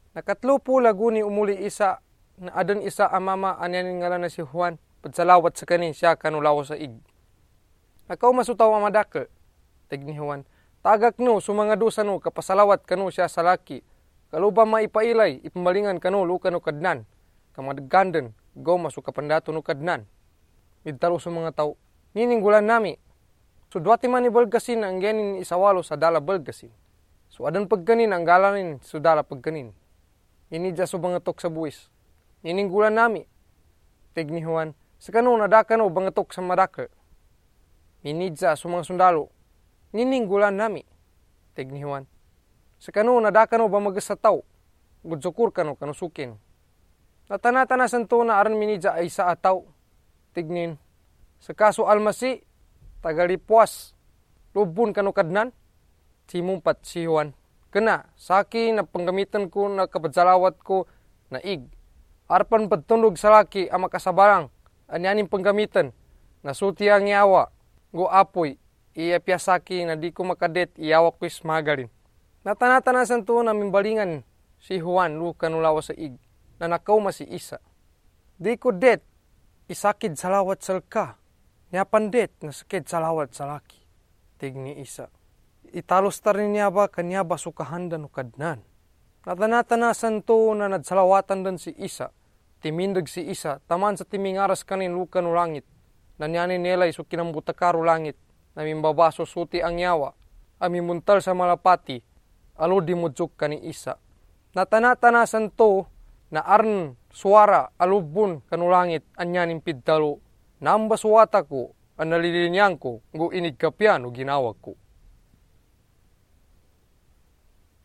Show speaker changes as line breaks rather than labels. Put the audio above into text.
Nakatlo po laguni umuli isa, na adan isa amama anyanin ngalan na si Juan, pagsalawat sa kani siya kanulaw sa ig. Nakaw masutaw amadake, tig ni Juan, tagak no, sumanga dosa no, kapasalawat kano siya sa laki, kaluba maipailay, ipamalingan kano, luka no kadnan, kamadaganden, go masuk kapandato no kadnan. Midtalo sa mga tao, nininggulan nami, so duwati man ibalgasin ang genin isawalo sa dala balgasin. So adan pagkanin ang galanin so dala pagkanin. Inidya so bangatok sa buwis. Nininggulan nami. Tig ni Juan, sa kano nadakano bangatok sa madaka. Inidya so mga sundalo. Nininggulan nami. Tig ni Juan, sa kano nadakano ba magasataw. Gudsukur kano kanusukin. Natana-tana santo na aran minidya ay sa ataw. Tignin, sa kaso almasi, tagalipuas, lubun kano kadnan. Simumpat si Juan. Kena, saki na panggamitan ko na kapadsalawat ko na ig. Arpan pagtunog sa laki ang makasabarang, anyanin panggamitan, na sulti ang yawa, go apoy, iapyasaki na di ko makadet, iyawa ko ismagarin. Natanatanasan to na mimbalingan si Juan lu kanulawa sa ig, na nakauma si Isa. Di ko det, isakid salawat salka, niyapan det na sakid salawat sa laki. Tigni Isa. Italos tarin niya ba kanya ba sukahandan o kadnan. Natanatanasan to na nadsalawatan dan si Isa. Timindag si Isa, taman sa timingaras kanin lukan o langit. Nanyanin nilay so kinambutakaro langit. Namimbabaso suti ang yawa. Amimuntal sa malapati. Alo di mudzok ka ni Isa. Natanatanasan to na arn suara alubun kanulangit anyanin piddalo. Nambaswata ko, ang nalilinyang ko, go inigkapyan o ginawag ko.